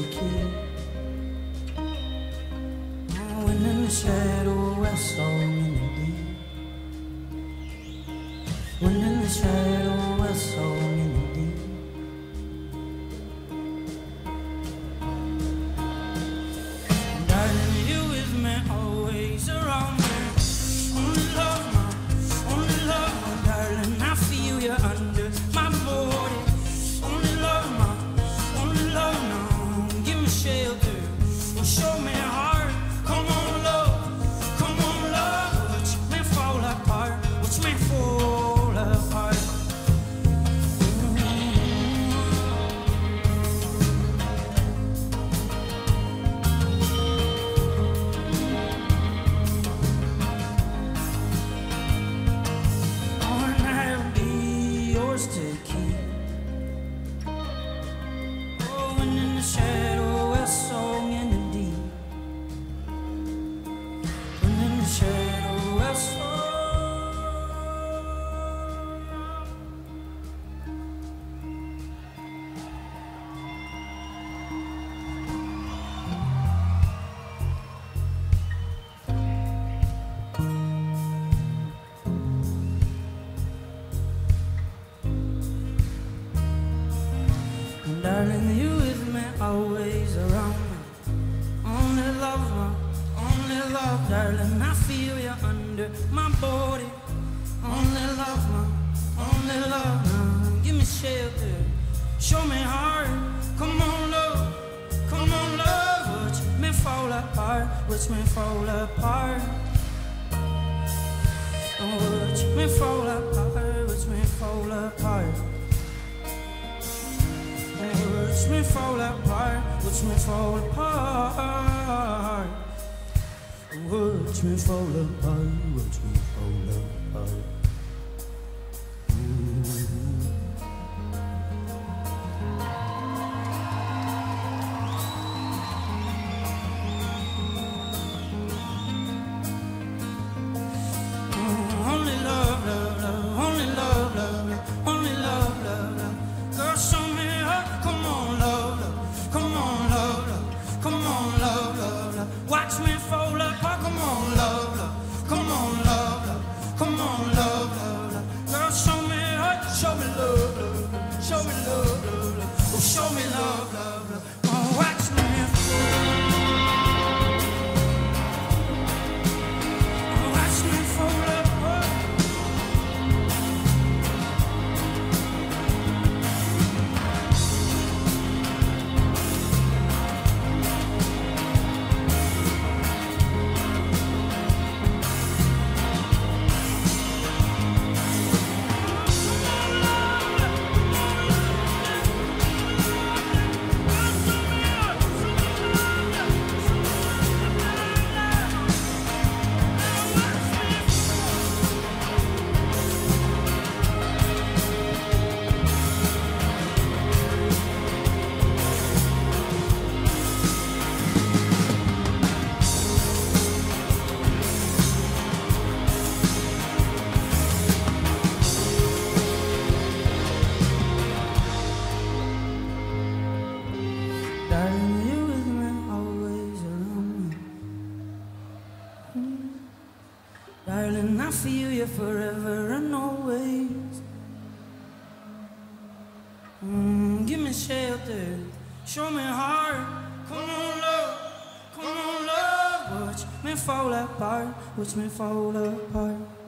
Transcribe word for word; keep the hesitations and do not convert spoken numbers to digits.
key. Oh, and in the shadow we're so in the deep. When in the shadow we're so in the deep. And darling, you with me, always around me. Only love, my, only love, my darling. I feel you under my body. Only love, my, only love now. Give me shelter, show me heart. Come on, love, come on, love. Watch me fall apart, watch me fall apart. To keep. Oh, and in the shadow a song in the deep. And in the shadow a song. Darling, you with me, always around me. Only love, my, only love, darling. I feel you under my body. Only love, my, only love. Now give me shelter, show me heart. Come on, love, come on, love. Watch me fall apart, watch me fall apart. Watch me fall apart, watch me fall apart. Watch me fall apart, watch me fall apart. Watch me fall apart, watch me fall apart. Only love, love, love, only love, love, love, only love, love, love. Girl, show me up, come on, love, love, come on, love, love, come on, love, love, love. Watch me fall apart, come on, love, love, come on, love, love, come on, love, love, love. Girl, show me up, show me love, love, show me love, love, love. Oh, show me love, love, love. Oh, watch me fall. Oh, watch me fall apart. Darling, you with me, always around me. Mm. Darling, I feel you forever and always. Mm. Give me shelter, show me heart. Come on, love, come on, love. Watch me fall apart, watch me fall apart.